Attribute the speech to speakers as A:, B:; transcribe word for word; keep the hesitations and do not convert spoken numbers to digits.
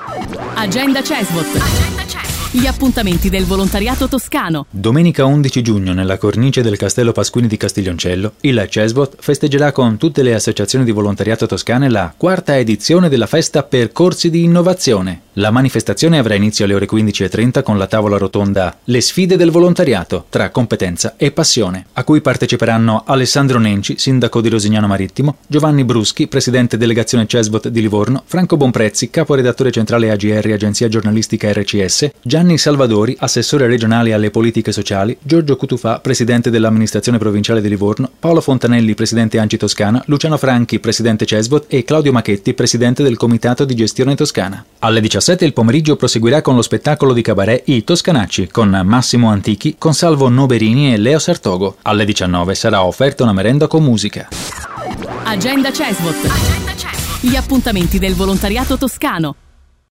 A: Agenda Cesvot. Agenda Cesvot. Gli appuntamenti del volontariato toscano.
B: Domenica undici giugno, nella cornice del Castello Pasquini di Castiglioncello, il Cesvot festeggerà con tutte le associazioni di volontariato toscane la quarta edizione della festa Percorsi di Innovazione. La manifestazione avrà inizio alle ore quindici e trenta con la tavola rotonda Le sfide del volontariato, tra competenza e passione, a cui parteciperanno Alessandro Nenci, sindaco di Rosignano Marittimo, Giovanni Bruschi, presidente delegazione Cesvot di Livorno, Franco Bonprezzi, caporedattore centrale A G R, agenzia giornalistica R C S, Gianni Salvadori, assessore regionale alle politiche sociali, Giorgio Cutufà, presidente dell'amministrazione provinciale di Livorno, Paolo Fontanelli, presidente Anci Toscana, Luciano Franchi, presidente Cesvot e Claudio Machetti, presidente del comitato di gestione toscana. Alle diciassette il pomeriggio proseguirà con lo spettacolo di cabaret I Toscanacci con Massimo Antichi, Consalvo Noberini e Leo Sartogo. Alle diciannove sarà offerta una merenda con musica.
A: Agenda Cesvot. Agenda Cesvot. Gli appuntamenti del volontariato toscano.